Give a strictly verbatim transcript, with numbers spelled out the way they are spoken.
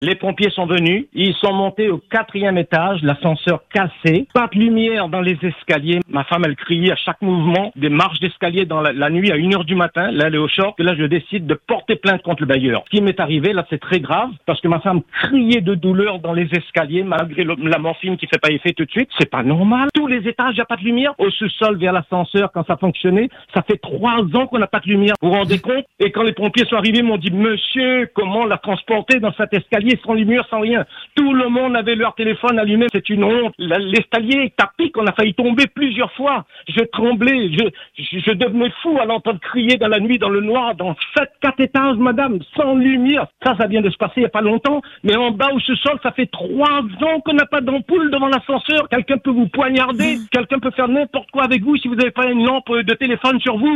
Les pompiers sont venus, ils sont montés au quatrième étage, l'ascenseur cassé, pas de lumière dans les escaliers. Ma femme, elle criait à chaque mouvement, des marches d'escalier dans la, la nuit à une heure du matin. Là, elle est au choc. Et là, je décide de porter plainte contre le bailleur. Ce qui m'est arrivé, là, c'est très grave, parce que ma femme criait de douleur dans les escaliers, malgré le, la morphine qui fait pas effet tout de suite. C'est pas normal. Tous les étages, il n'y a pas de lumière. Au sous-sol, vers l'ascenseur, quand ça fonctionnait, ça fait trois ans qu'on n'a pas de lumière. Vous vous rendez compte? Et quand les pompiers sont arrivés, ils m'ont dit, monsieur, comment la transporter dans cet escalier sans lumière, sans rien? Tout le monde avait leur téléphone allumé. C'est une honte. La, l'escalier est à pic. On a failli tomber plusieurs fois. Je tremblais. Je, je, je devenais fou à l'entendre crier dans la nuit, dans le noir, dans sept, quatre étages, madame, sans lumière. Ça, ça vient de se passer il n'y a pas longtemps. Mais en bas, au sous-sol, ça fait trois ans qu'on n'a pas d'ampoule devant l'ascenseur. Quelqu'un peut vous poignarder. Quelqu'un peut faire n'importe quoi avec vous si vous n'avez pas une lampe de téléphone sur vous.